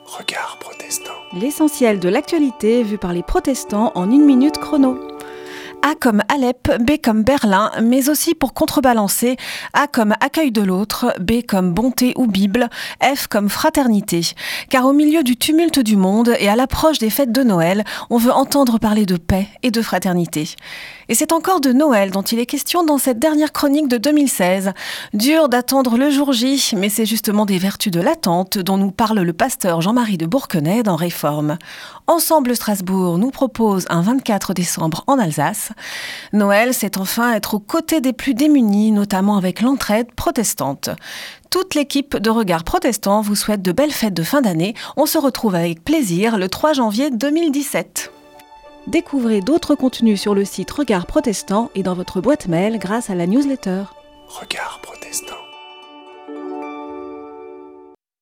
Regard protestant. L'essentiel de l'actualité vu par les protestants en 1 minute chrono. A comme Alep, B comme Berlin, mais aussi pour contrebalancer, A comme accueil de l'autre, B comme bonté ou Bible, F comme fraternité. Car au milieu du tumulte du monde et à l'approche des fêtes de Noël, on veut entendre parler de paix et de fraternité. Et c'est encore de Noël dont il est question dans cette dernière chronique de 2016. Dur d'attendre le jour J, mais c'est justement des vertus de l'attente dont nous parle le pasteur Jean-Marie de Bourquenay dans Réforme. Ensemble Strasbourg nous propose un 24 décembre en Alsace. Noël, c'est enfin être aux côtés des plus démunis, notamment avec l'entraide protestante. Toute l'équipe de Regard Protestant vous souhaite de belles fêtes de fin d'année. On se retrouve avec plaisir le 3 janvier 2017. Découvrez d'autres contenus sur le site Regard Protestant et dans votre boîte mail grâce à la newsletter. Regard protestant.